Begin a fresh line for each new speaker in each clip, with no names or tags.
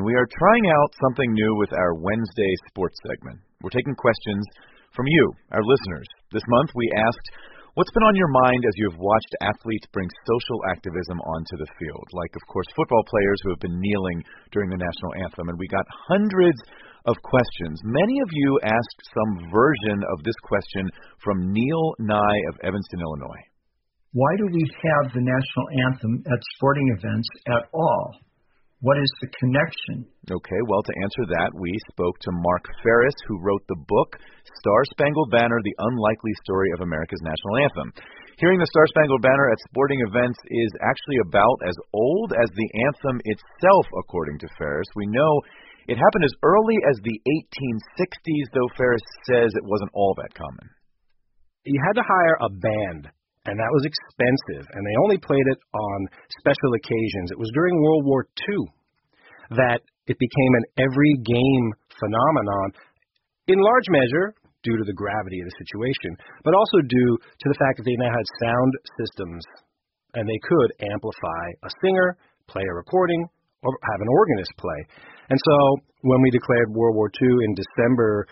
we are trying out something new with our Wednesday sports segment. We're taking questions from you, our listeners. This month we asked, what's been on your mind as you have watched athletes bring social activism onto the field? Like, of course, football players who have been kneeling during the national anthem. And we got hundreds of questions. Many of you asked some version of this question from Neil Nye of Evanston, Illinois.
Why do we have the national anthem at sporting events at all? What is the connection?
Okay, well, to answer that, we spoke to Mark Ferris, who wrote the book Star-Spangled Banner, The Unlikely Story of America's National Anthem. Hearing the Star-Spangled Banner at sporting events is actually about as old as the anthem itself, according to Ferris. We know it happened as early as the 1860s, though Ferris says it wasn't all that common.
You had to hire a band, and that was expensive, and they only played it on special occasions. It was during World War II that it became an every-game phenomenon, in large measure due to the gravity of the situation, but also due to the fact that they now had sound systems, and they could amplify a singer, play a recording, or have an organist play. And so when we declared World War II in December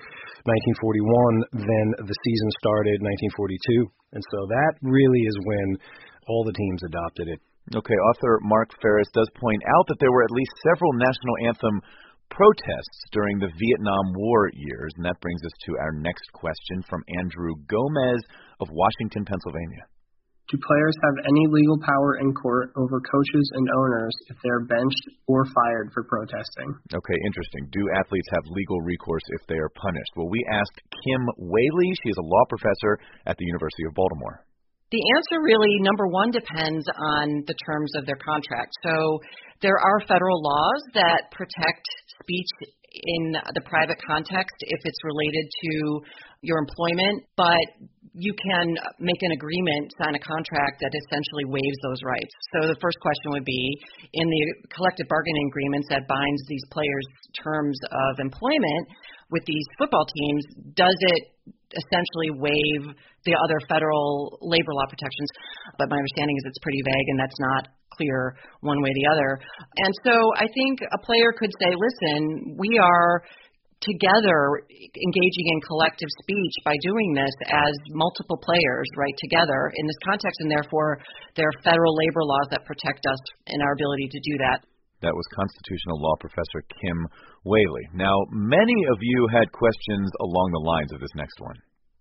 1941, then the season started 1942. And so that really is when all the teams adopted it.
Okay, author Mark Ferris does point out that there were at least several national anthem protests during the Vietnam War years. And that brings us to our next question from Andrew Gomez of Washington, Pennsylvania.
Do players have any legal power in court over coaches and owners if they're benched or fired for protesting?
Okay, interesting. Do athletes have legal recourse if they are punished? Well, we asked Kim Whaley. She is a law professor at the University of Baltimore.
The answer really, number one, depends on the terms of their contract. So there are federal laws that protect speech in the private context if it's related to your employment, but you can make an agreement, sign a contract that essentially waives those rights. So the first question would be, in the collective bargaining agreements that binds these players' terms of employment with these football teams, does it essentially waive the other federal labor law protections? But my understanding is it's pretty vague, and that's not clear one way or the other. And so I think a player could say, listen, we are together engaging in collective speech by doing this as multiple players, right, together in this context, and therefore there are federal labor laws that protect us in our ability to do that.
That was constitutional law professor Kim Whaley. Now, many of you had questions along the lines of this next one.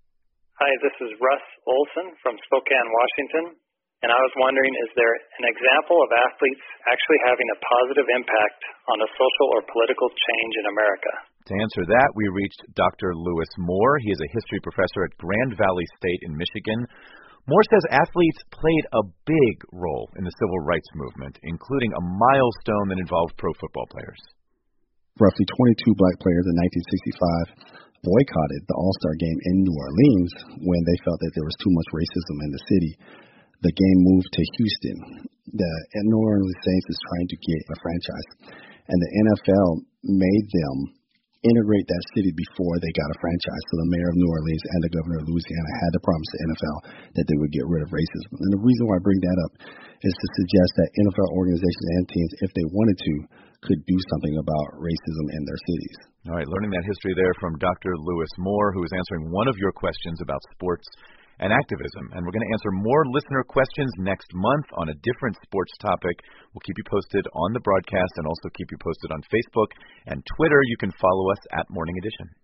Hi, this is Russ Olson from Spokane, Washington, and I was wondering, is there an example of athletes actually having a positive impact on a social or political change in America?
To answer that, we reached Dr. Lewis Moore. He is a history professor at Grand Valley State in Michigan. Moore says athletes played a big role in the civil rights movement, including a milestone that involved pro football players.
Roughly 22 black players in 1965 boycotted the All-Star game in New Orleans when they felt that there was too much racism in the city. The game moved to Houston. The New Orleans Saints is trying to get a franchise, and the NFL made them integrate that city before they got a franchise. So the mayor of New Orleans and the governor of Louisiana had to promise the NFL that they would get rid of racism. And the reason why I bring that up is to suggest that NFL organizations and teams, if they wanted to, could do something about racism in their cities.
All right, learning that history there from Dr. Lewis Moore, who is answering one of your questions about sports and activism. And we're going to answer more listener questions next month on a different sports topic. We'll keep you posted on the broadcast and also keep you posted on Facebook and Twitter. You can follow us at Morning Edition.